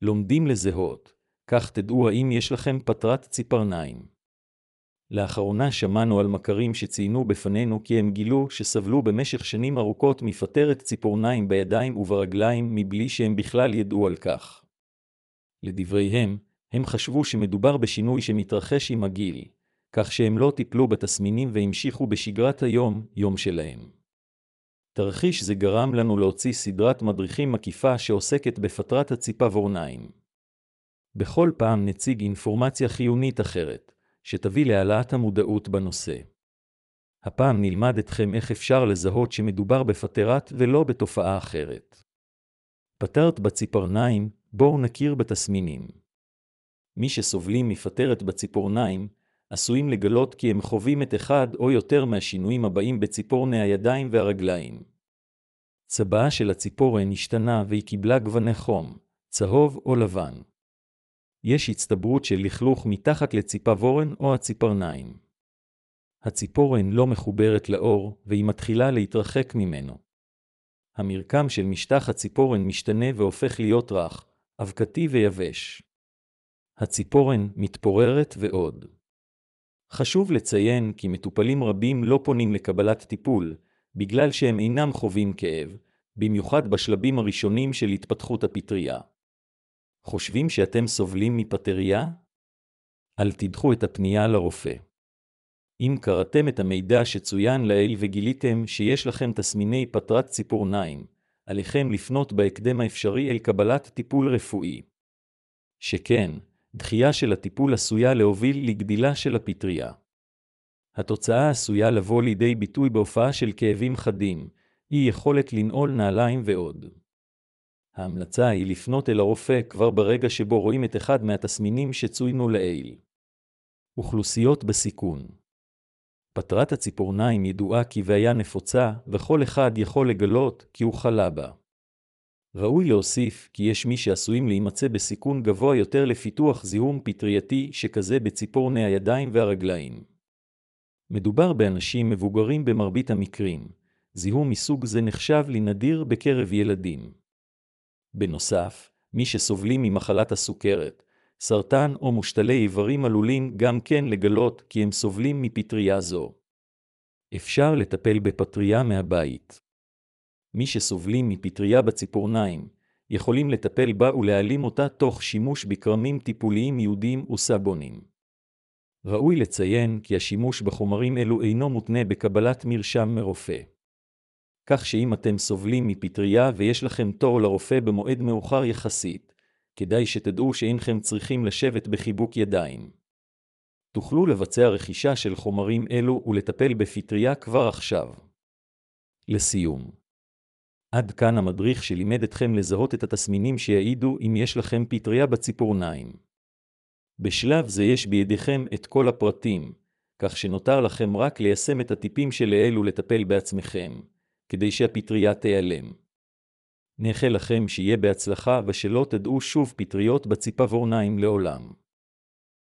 לומדים לזהות, כך תדעו האם יש לכם פטרת ציפורניים. לאחרונה שמענו על מכרים שציינו בפנינו כי הם גילו שסבלו במשך שנים ארוכות מפטרת ציפורניים בידיים וברגליים מבלי שהם בכלל ידעו על כך. לדבריהם, הם חשבו שמדובר בשינוי שמתרחש עם הגיל, כך שהם לא טיפלו בתסמינים והמשיכו בשגרת היום שלהם. תרחיש זה גרם לנו להוציא סדרת מדריכים מקיפה שעוסקת בפטרת הציפורניים. בכל פעם נציג אינפורמציה חיונית אחרת, שתביא להעלאת המודעות בנושא. הפעם נלמד אתכם איך אפשר לזהות שמדובר בפטרת ולא בתופעה אחרת. פטרת בציפורניים, בואו נכיר בתסמינים. מי שסובלים מפטרת בציפורניים, עשויים לגלות כי הם חווים את אחד או יותר מהשינויים הבאים בציפורני הידיים והרגליים. צבעה של הציפורן השתנה והיא קיבלה גווני חום, צהוב או לבן. יש הצטברות של לכלוך מתחת לציפורן או הציפורניים. הציפורן לא מחוברת לאור והיא מתחילה להתרחק ממנו. המרקם של משטח הציפורן משתנה והופך להיות רך, אבקתי ויבש. הציפורן מתפוררת ועוד. חשוב לציין כי מטופלים רבים לא פונים לקבלת טיפול, בגלל שהם אינם חווים כאב, במיוחד בשלבים הראשונים של התפתחות הפטריה. חושבים שאתם סובלים מפטריה? אל תדחו את הפנייה לרופא. אם קראתם את המידע שצוין לעיל וגיליתם שיש לכם תסמיני פטרת ציפורניים, עליכם לפנות בהקדם האפשרי אל קבלת טיפול רפואי. שכן, דחייה של הטיפול עשויה להוביל לגדילה של הפטריה. התוצאה עשויה לבוא לידי ביטוי בהופעה של כאבים חדים, אי יכולת לנעול נעליים ועוד. ההמלצה היא לפנות אל הרופא כבר ברגע שבו רואים את אחד מהתסמינים שצוינו לעיל. אוכלוסיות בסיכון. פטרת הציפורניים ידועה כבעיה נפוצה, וכל אחד יכול לגלות כי הוא חלה בה. ראוי להוסיף כי יש מי שעשויים להימצא בסיכון גבוה יותר לפיתוח זיהום פטרייתי שכזה בציפורני הידיים והרגליים. מדובר באנשים מבוגרים במרבית המקרים. זיהום מסוג זה נחשב לנדיר בקרב ילדים. בנוסף, מי שסובלים ממחלת הסוכרת, סרטן או מושתלי איברים עלולים גם כן לגלות כי הם סובלים מפטריה זו. אפשר לטפל בפטריה מהבית. מי שסובלים מפטריה בציפורניים, יכולים לטפל בה ולהעלים אותה תוך שימוש בקרמים טיפוליים ייעודיים וסבונים. ראוי לציין כי השימוש בחומרים אלו אינו מותנה בקבלת מרשם מרופא. כך שאם אתם סובלים מפטריה ויש לכם תור לרופא במועד מאוחר יחסית, כדאי שתדעו שאינכם צריכים לשבת בחיבוק ידיים. תוכלו לבצע רכישה של חומרים אלו ולטפל בפטריה כבר עכשיו. לסיום. עד כאן המדריך שלימד אתכם לזהות את התסמינים שיעידו אם יש לכם פטריה בציפורניים. בשלב זה יש בידיכם את כל הפרטים, כך שנותר לכם רק ליישם את הטיפים שלעיל ולטפל בעצמכם, כדי שהפטריה תיעלם. נאחל לכם שיהיה בהצלחה ושלא תדעו שוב פטריות בציפורניים לעולם.